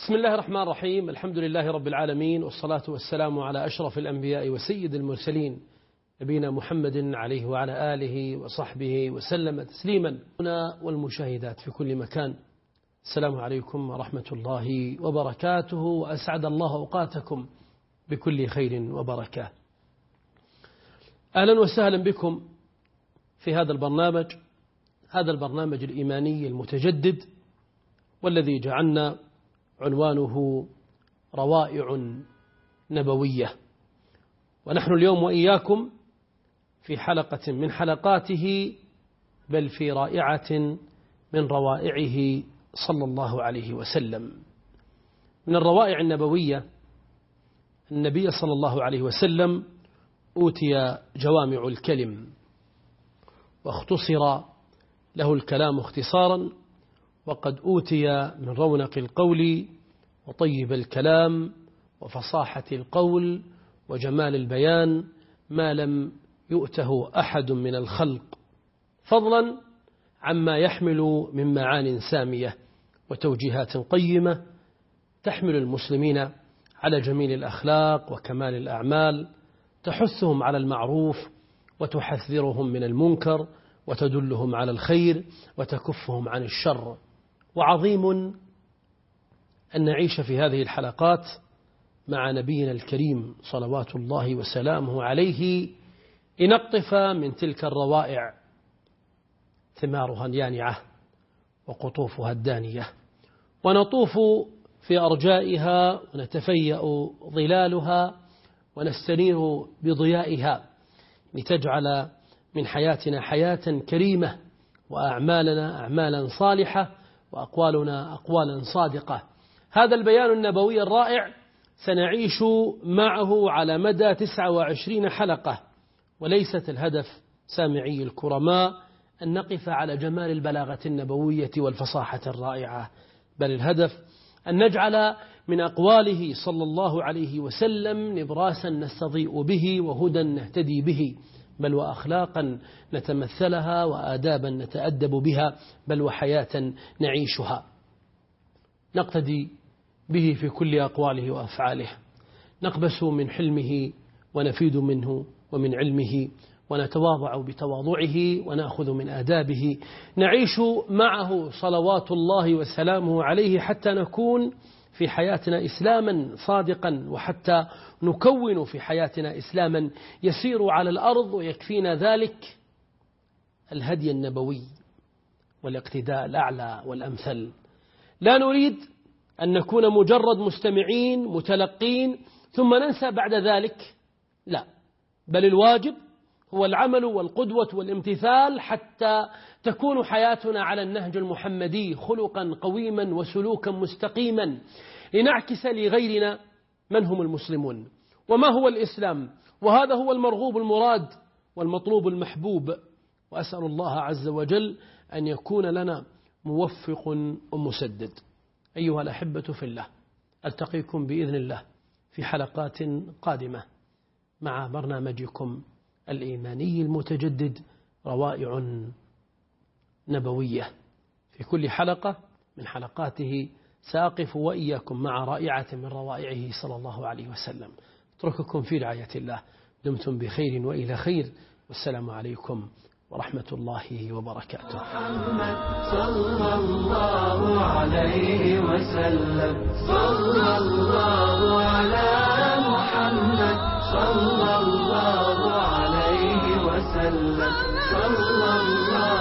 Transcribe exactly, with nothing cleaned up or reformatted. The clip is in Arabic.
بسم الله الرحمن الرحيم. الحمد لله رب العالمين، والصلاة والسلام على أشرف الأنبياء وسيد المرسلين نبينا محمد عليه وعلى آله وصحبه وسلم تسليما. هنا والمشاهدات في كل مكان، السلام عليكم ورحمة الله وبركاته، وأسعد الله أوقاتكم بكل خير وبركة. أهلا وسهلا بكم في هذا البرنامج هذا البرنامج الإيماني المتجدد، والذي جعلنا عنوانه روائع نبوية. ونحن اليوم وإياكم في حلقة من حلقاته، بل في رائعة من روائعه صلى الله عليه وسلم. من الروائع النبوية النبي صلى الله عليه وسلم أوتي جوامع الكلم، واختصر له الكلام اختصارا، وقد أوتي من رونق القول وطيب الكلام وفصاحة القول وجمال البيان ما لم يؤته أحد من الخلق، فضلا عما يحمل من معان سامية وتوجيهات قيمة تحمل المسلمين على جميل الأخلاق وكمال الأعمال، تحثهم على المعروف وتحذرهم من المنكر وتدلهم على الخير وتكفهم عن الشر. وعظيم أن نعيش في هذه الحلقات مع نبينا الكريم صلوات الله وسلامه عليه، لنقطف من تلك الروائع ثمارها اليانعة وقطوفها الدانية، ونطوف في أرجائها ونتفيأ ظلالها ونستنير بضيائها، لتجعل من حياتنا حياة كريمة، وأعمالنا أعمالا صالحة، وأقوالنا أقوالا صادقة. هذا البيان النبوي الرائع سنعيش معه على مدى تسعة وعشرين حلقة، وليست الهدف سامعي الكرماء أن نقف على جمال البلاغة النبوية والفصاحة الرائعة، بل الهدف أن نجعل من أقواله صلى الله عليه وسلم نبراسا نستضيء به، وهدى نهتدي به، بل وأخلاقا نتمثلها، وآدابا نتأدب بها، بل وحياة نعيشها، نقتدي به في كل أقواله وأفعاله، نقبس من حلمه ونفيد منه ومن علمه، ونتواضع بتواضعه ونأخذ من آدابه، نعيش معه صلوات الله وسلامه عليه حتى نكون في حياتنا إسلاما صادقا، وحتى نكون في حياتنا إسلاما يسير على الأرض، ويكفينا ذلك الهدي النبوي والاقتداء الأعلى والأمثل. لا نريد أن نكون مجرد مستمعين متلقين ثم ننسى بعد ذلك، لا، بل الواجب هو العمل والقدوة والامتثال، حتى تكون حياتنا على النهج المحمدي خلقا قويما وسلوكا مستقيما، لنعكس لغيرنا من هم المسلمون وما هو الإسلام. وهذا هو المرغوب المراد والمطلوب المحبوب، وأسأل الله عز وجل أن يكون لنا موفق ومسدد. أيها الأحبة في الله، ألتقيكم بإذن الله في حلقات قادمة مع برنامجكم الإيماني المتجدد روائع نبوية. في كل حلقة من حلقاته سأقف وإياكم مع رائعة من روائعه صلى الله عليه وسلم. اترككم في رعاية الله، دمتم بخير وإلى خير، والسلام عليكم ورحمة الله وبركاته. محمد صلى الله عليه وسلم، صلى الله على محمد صلى الله عليه وسلم، صلى الله